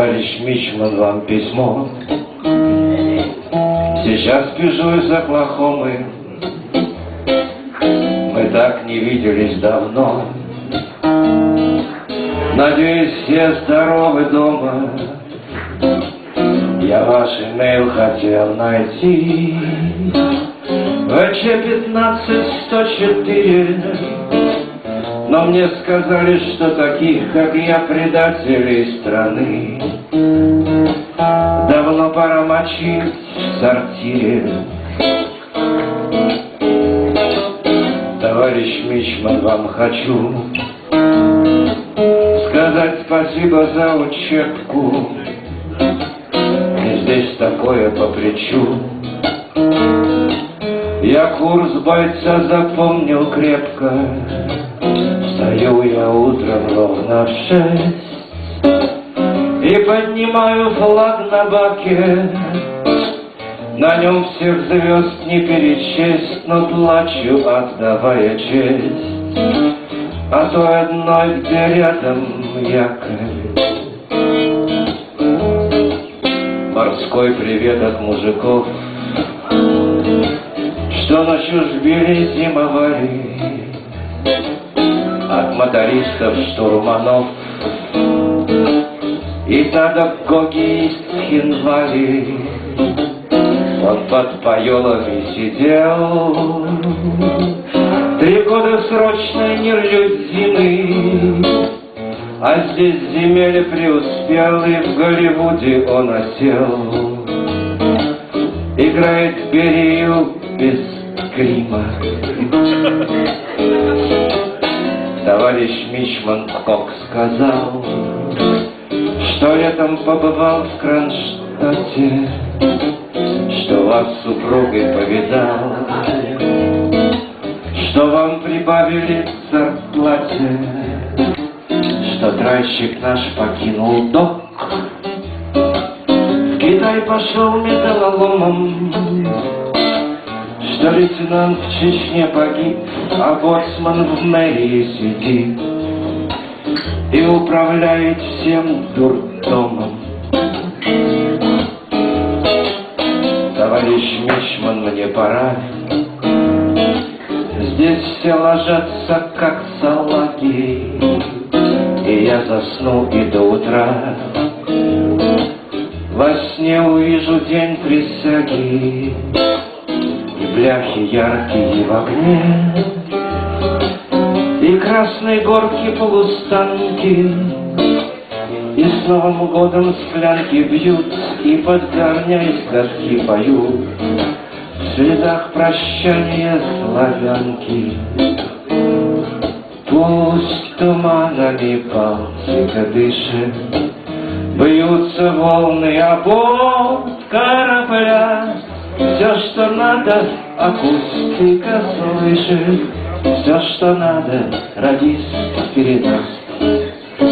Товарищ Мичман, вам письмо. Сейчас бежу из Оклахомы. Мы так не виделись давно. Надеюсь, все здоровы дома. Я ваш имейл хотел найти. ВЧ-15-104. Но мне сказали, что таких, как я, предателей страны давно пора мочить в сортире. Товарищ Мичман, вам хочу сказать спасибо за учебку. Мне здесь такое по плечу. Я курс бойца запомнил крепко. Встаю я утром ровно в 6 и поднимаю флаг на баке. На нем всех звезд не перечесть, но плачу, отдавая честь, а той одной, где рядом якорь. Морской привет от мужиков, что на чужбине зимовали, от мотористов, штурманов и педагоги из Хинвали. Он под поелами сидел 3 года срочной нелюдимой, а здесь земель преуспел, и в Голливуде он осел. Играет Берию без грима. Товарищ Мичман Кок сказал, что летом побывал в Кронштадте, что вас с супругой повидал, что вам прибавили к зарплате, что тральщик наш покинул док, в Китай пошел металлоломом, что лейтенант в Чечне погиб, а боцман в мэрии сидит и управляет всем дурдомом. Товарищ Мичман, мне пора. Здесь все ложатся, как салаги, и я засну и до утра. Во сне увижу день присяги, и бляхи яркие в огне, и красные горки полустанки, и с Новым годом склянки бьют, и под горнясь горки поют в следах прощания славянки. Пусть туманами Балтика дышит, бьются волны о борт корабля. Все, что надо, акустика слышит, все, что надо, радист передаст.